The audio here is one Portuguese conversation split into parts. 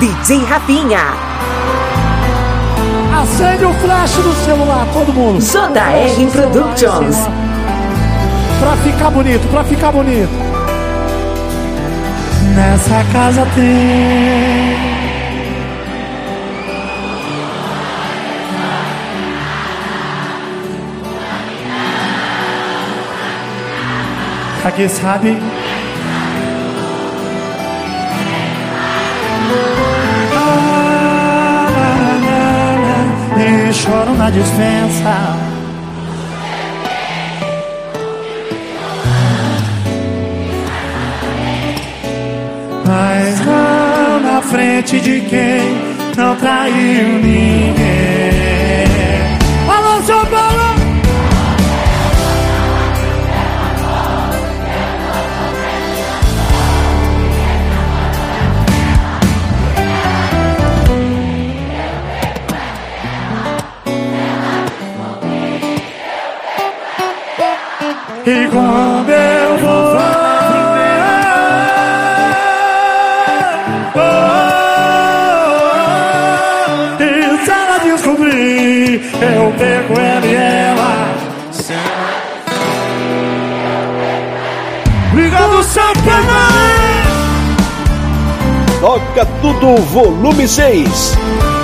DJ Rafinha. Acende o flash do celular, todo mundo. JR Productions. Pra ficar bonito, pra ficar bonito. Nessa casa tem aqui sabe. E choro na dispensa. Mas não na frente de quem não traiu ninguém. Alô, São Paulo! E quando eu vou e se ela descobrir, eu pego ela e ela. Obrigado, São Paulo! Toca Tudo, volume 6.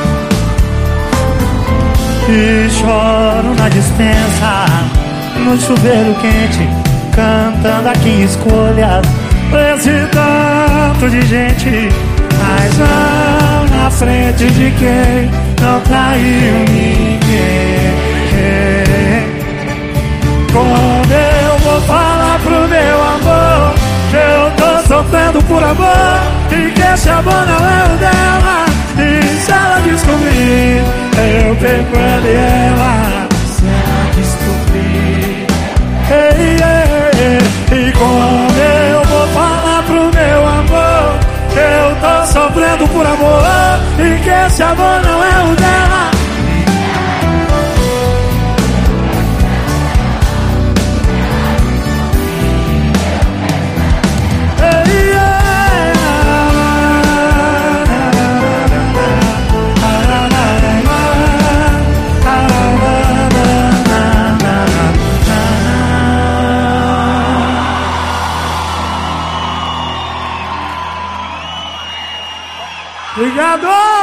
E choro na dispensa, no chuveiro quente, cantando aqui escolhas pra esse tanto de gente. Mas não na frente de quem não traiu ninguém. Quando eu vou falar pro meu amor que eu tô sofrendo por amor e que esse amor não é o dela, e se ela descobrir, eu pego ela e ela. Se ela descobrir, e quando eu vou falar pro meu amor que eu tô sofrendo por amor e que esse amor não é o dela, obrigado!